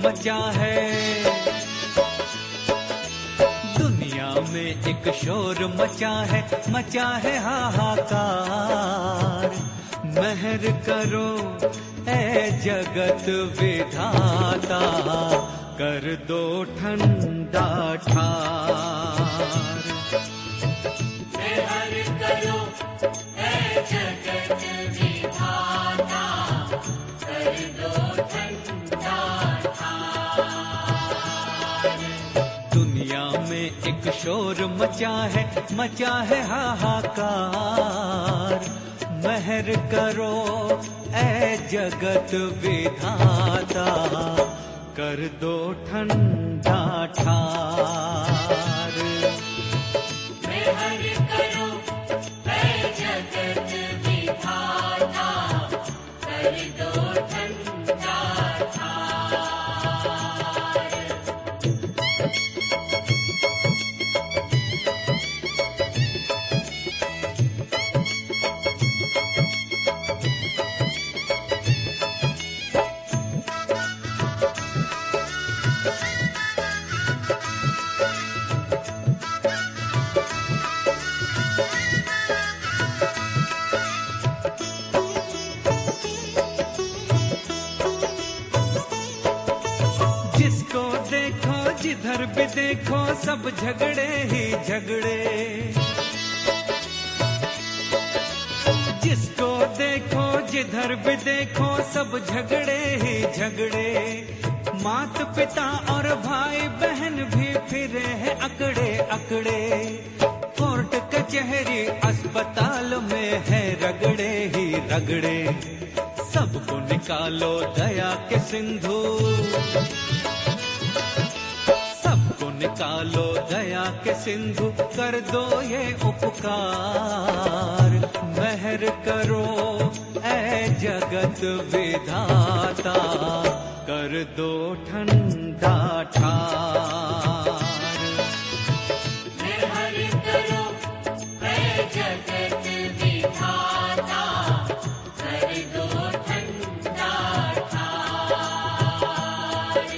मचा है, दुनिया में एक शोर मचा है हाहाकार। मेहर करो ऐ जगत विधाता, कर दो ठंडा ठार। मेहर करो ऐ जगत विधाता, कर दो ठंडा ठार। दुनिया में एक शोर मचा है हाहाकार। मेहर करो ऐ जगत विधाता, कर दो ठंडा ठार। मेहर करो ऐ जगत विधाता, कर दो ठंडा ठार। जिसको देखो जिधर भी देखो सब झगड़े ही झगड़े। जिसको देखो जिधर भी देखो सब झगड़े ही झगड़े। मात पिता और भाई बहन भी फिरे हैं अकड़े अकड़े। कोर्ट कचहरी अस्पताल में है रगड़े ही रगड़े। सबको निकालो दया के सिंधु, सबको निकालो दया के सिंधु, कर दो ये उपकार। मेहर करो ऐ जगत विधाता, कर दो ठंडा ठार। मेहर करो ऐ जगत विधाता, कर दो ठंडा ठार।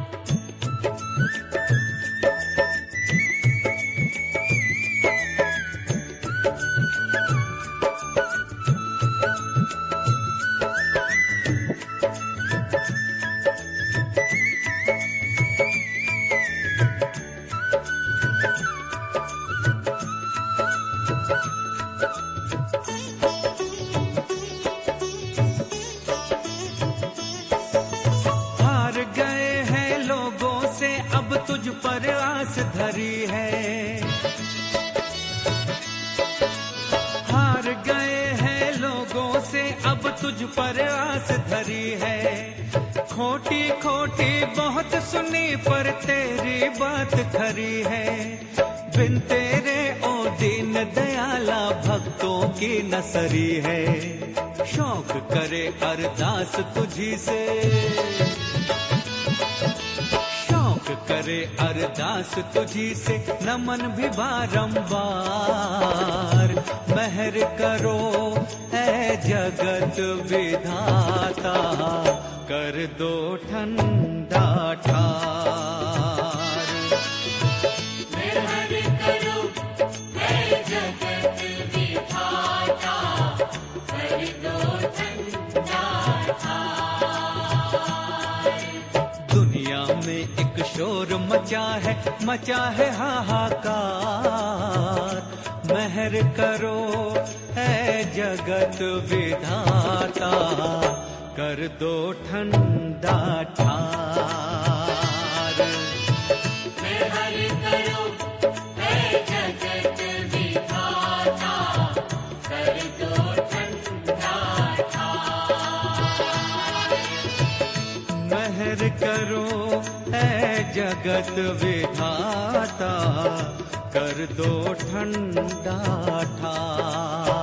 हार गए हैं लोगों से अब तुझ पर आस धरी है। हार गए हैं लोगों से अब तुझ पर आस धरी है। खोटी खोटी बहुत सुनी पर तेरी बात खरी है। बिन तेरे ओ दीन दयाला भक्तों की नसरी है। शौक करे अरदास तुझी से, शौक करे अरदास तुझी से, नमन भी बारंबार। मेहर करो ऐ जगत विधाता, कर दो ठंडा ठार। मेहर करो ऐ जगत विधाता, कर दो ठंडा ठार। दुनिया में एक शोर मचा है हाहाकार। मेहर करो ऐ जगत विधाता, कर दो ठंडा ठार। मेहर करो ऐ जगत विधाता, कर दो ठंडा ठार। मेहर करो ऐ जगत विधाता, कर दो ठंडा ठार।